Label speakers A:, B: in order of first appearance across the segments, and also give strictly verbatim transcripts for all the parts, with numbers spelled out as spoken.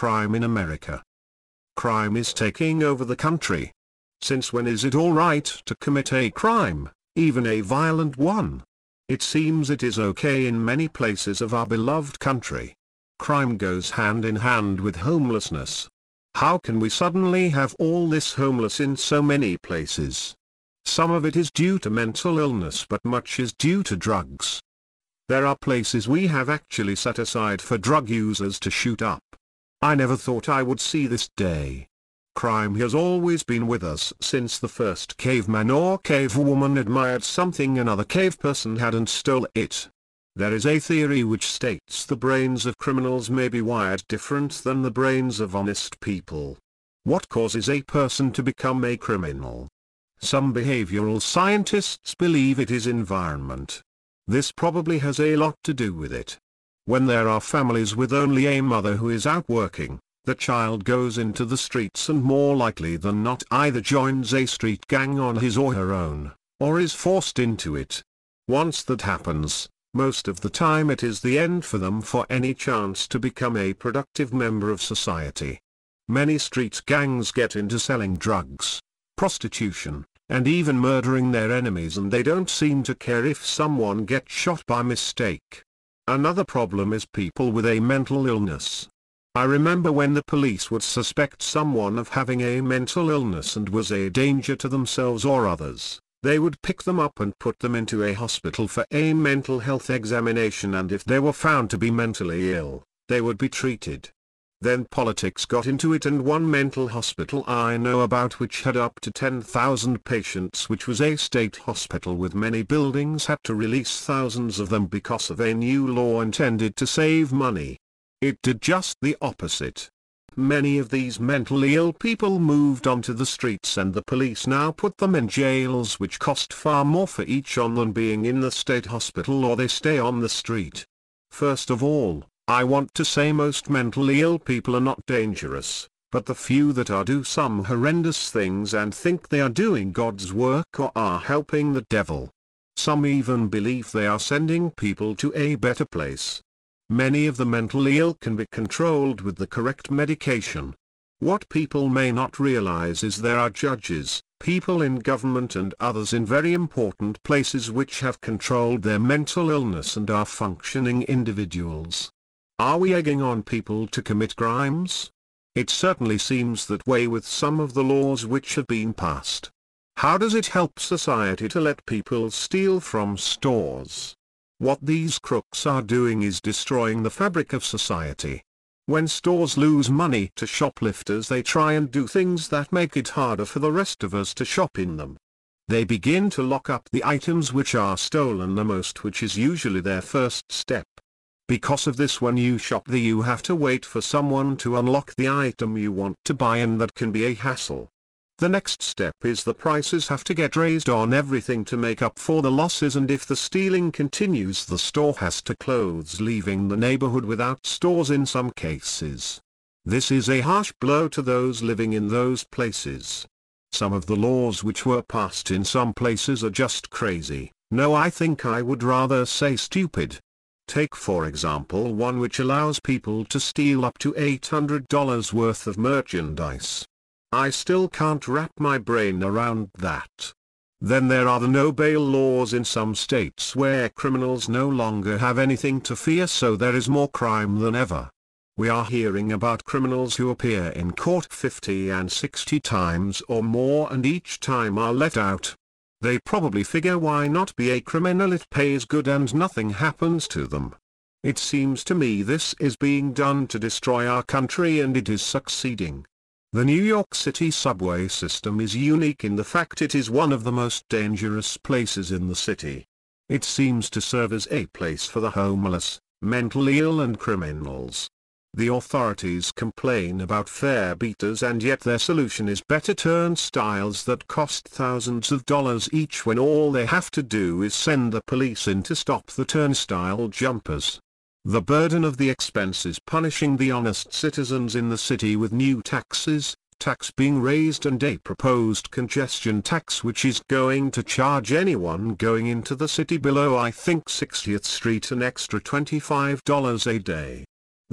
A: crime in America. Crime is taking over the country. Since when is it all right to commit a crime, even a violent one? It seems it is okay in many places of our beloved country. Crime goes hand in hand with homelessness. How can we suddenly have all this homeless in so many places? Some of it is due to mental illness, but much is due to drugs. There are places we have actually set aside for drug users to shoot up. I never thought I would see this day. Crime has always been with us since the first caveman or cavewoman admired something another cave person had and stole it. There is a theory which states the brains of criminals may be wired different than the brains of honest people. What causes a person to become a criminal? Some behavioral scientists believe it is environment. This probably has a lot to do with it. When there are families with only a mother who is out working, the child goes into the streets and more likely than not either joins a street gang on his or her own, or is forced into it. Once that happens, most of the time it is the end for them for any chance to become a productive member of society. Many street gangs get into selling drugs, prostitution, and even murdering their enemies, and they don't seem to care if someone gets shot by mistake. Another problem is people with a mental illness. I remember when the police would suspect someone of having a mental illness and was a danger to themselves or others, they would pick them up and put them into a hospital for a mental health examination, and if they were found to be mentally ill, they would be treated. Then politics got into it, and one mental hospital I know about which had up to ten thousand patients, which was a state hospital with many buildings, had to release thousands of them because of a new law intended to save money. It did just the opposite. Many of these mentally ill people moved onto the streets, and the police now put them in jails which cost far more for each on than being in the state hospital, or they stay on the street. First of all, I want to say most mentally ill people are not dangerous, but the few that are do some horrendous things and think they are doing God's work or are helping the devil. Some even believe they are sending people to a better place. Many of the mentally ill can be controlled with the correct medication. What people may not realize is there are judges, people in government and others in very important places which have controlled their mental illness and are functioning individuals. Are we egging on people to commit crimes? It certainly seems that way with some of the laws which have been passed. How does it help society to let people steal from stores? What these crooks are doing is destroying the fabric of society. When stores lose money to shoplifters, they try and do things that make it harder for the rest of us to shop in them. They begin to lock up the items which are stolen the most, which is usually their first step. Because of this, when you shop there, you have to wait for someone to unlock the item you want to buy, and that can be a hassle. The next step is the prices have to get raised on everything to make up for the losses, and if the stealing continues, the store has to close, leaving the neighborhood without stores in some cases. This is a harsh blow to those living in those places. Some of the laws which were passed in some places are just crazy. No, I think I would rather say stupid. Take for example one which allows people to steal up to eight hundred dollars worth of merchandise. I still can't wrap my brain around that. Then there are the no-bail laws in some states where criminals no longer have anything to fear, so there is more crime than ever. We are hearing about criminals who appear in court fifty and sixty times or more and each time are let out. They probably figure, why not be a criminal, it pays good and nothing happens to them. It seems to me this is being done to destroy our country, and it is succeeding. The New York City subway system is unique in the fact it is one of the most dangerous places in the city. It seems to serve as a place for the homeless, mentally ill and criminals. The authorities complain about fare beaters, and yet their solution is better turnstiles that cost thousands of dollars each, when all they have to do is send the police in to stop the turnstile jumpers. The burden of the expense is punishing the honest citizens in the city with new taxes, tax being raised, and a proposed congestion tax which is going to charge anyone going into the city below, I think, sixtieth Street an extra twenty-five dollars a day.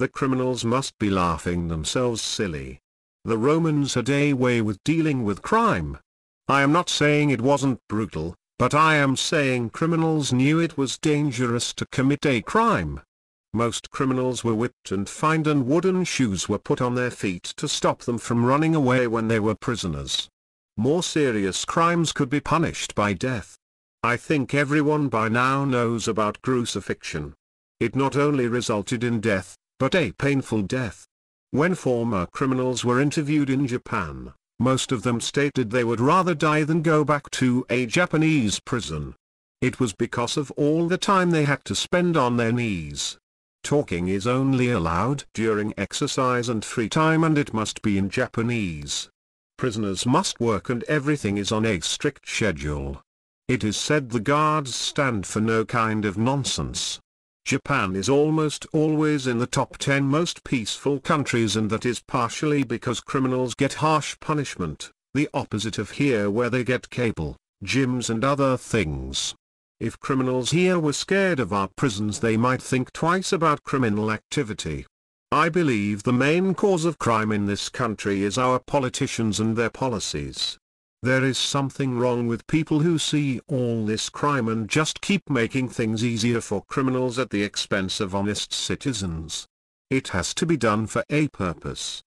A: The criminals must be laughing themselves silly. The Romans had a way with dealing with crime. I am not saying it wasn't brutal, but I am saying criminals knew it was dangerous to commit a crime. Most criminals were whipped and fined, and wooden shoes were put on their feet to stop them from running away when they were prisoners. More serious crimes could be punished by death. I think everyone by now knows about crucifixion. It not only resulted in death, but a painful death. When former criminals were interviewed in Japan, most of them stated they would rather die than go back to a Japanese prison. It was because of all the time they had to spend on their knees. Talking is only allowed during exercise and free time, and it must be in Japanese. Prisoners must work, and everything is on a strict schedule. It is said the guards stand for no kind of nonsense. Japan is almost always in the top ten most peaceful countries, and that is partially because criminals get harsh punishment, the opposite of here where they get cable, gyms and other things. If criminals here were scared of our prisons, they might think twice about criminal activity. I believe the main cause of crime in this country is our politicians and their policies. There is something wrong with people who see all this crime and just keep making things easier for criminals at the expense of honest citizens. It has to be done for a purpose.